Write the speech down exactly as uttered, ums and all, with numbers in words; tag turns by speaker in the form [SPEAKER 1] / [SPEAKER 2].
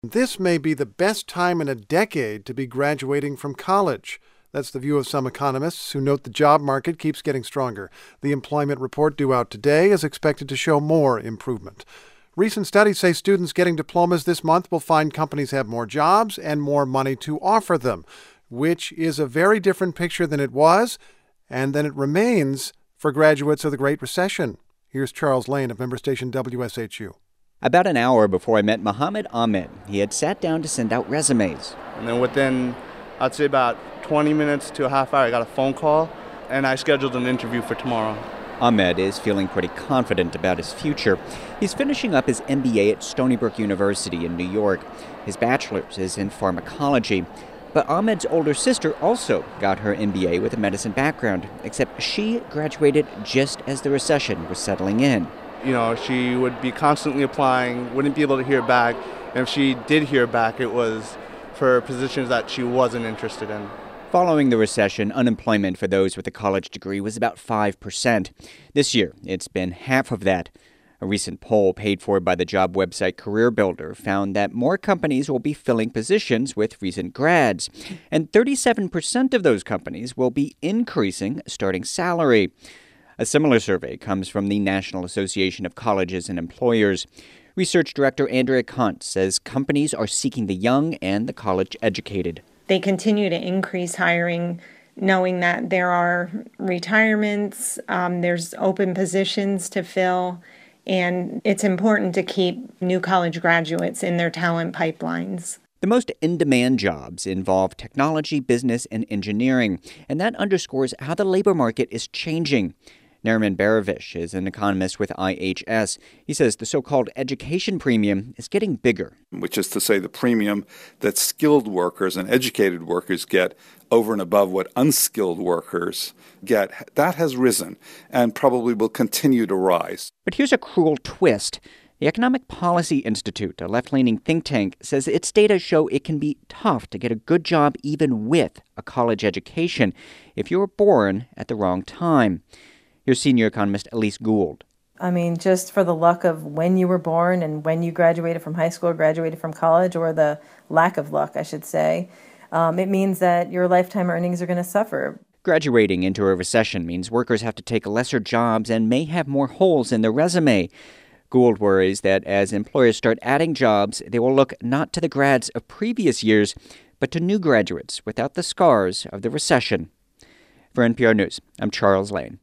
[SPEAKER 1] This may be the best time in a decade to be graduating from college. That's the view of some economists who note the job market keeps getting stronger. The employment report due out today is expected to show more improvement. Recent studies say students getting diplomas this month will find companies have more jobs and more money to offer them, which is a very different picture than it was and than it remains for graduates of the Great Recession. Here's Charles Lane of member station W S H U.
[SPEAKER 2] About an hour before I met Mohammed Ahmed, he had sat down to send out resumes.
[SPEAKER 3] And then within, I'd say about twenty minutes to a half hour, I got a phone call, and I scheduled an interview for tomorrow.
[SPEAKER 2] Ahmed is feeling pretty confident about his future. He's finishing up his M B A at Stony Brook University in New York. His bachelor's is in pharmacology. But Ahmed's older sister also got her M B A with a medicine background, except she graduated just as the recession was settling in.
[SPEAKER 3] You know, she would be constantly applying, wouldn't be able to hear back. And if she did hear back, it was for positions that she wasn't interested in.
[SPEAKER 2] Following the recession, unemployment for those with a college degree was about five percent. This year, it's been half of that. A recent poll paid for by the job website CareerBuilder found that more companies will be filling positions with recent grads, and thirty-seven percent of those companies will be increasing starting salary. A similar survey comes from the National Association of Colleges and Employers. Research Director Andrea Kant says companies are seeking the young and the college-educated.
[SPEAKER 4] They continue to increase hiring, knowing that there are retirements, um, there's open positions to fill, and it's important to keep new college graduates in their talent pipelines.
[SPEAKER 2] The most in-demand jobs involve technology, business, and engineering, and that underscores how the labor market is changing. Nariman Baravish is an economist with I H S. He says the so-called education premium is getting bigger.
[SPEAKER 5] Which is to say the premium that skilled workers and educated workers get over and above what unskilled workers get. That has risen and probably will continue to rise.
[SPEAKER 2] But here's a cruel twist. The Economic Policy Institute, a left-leaning think tank, says its data show it can be tough to get a good job even with a college education if you were born at the wrong time. Here's senior economist Elise Gould.
[SPEAKER 6] I mean, just for the luck of when you were born and when you graduated from high school or graduated from college, or the lack of luck, I should say, um, it means that your lifetime earnings are going to suffer.
[SPEAKER 2] Graduating into a recession means workers have to take lesser jobs and may have more holes in their resume. Gould worries that as employers start adding jobs, they will look not to the grads of previous years, but to new graduates without the scars of the recession. For N P R News, I'm Charles Lane.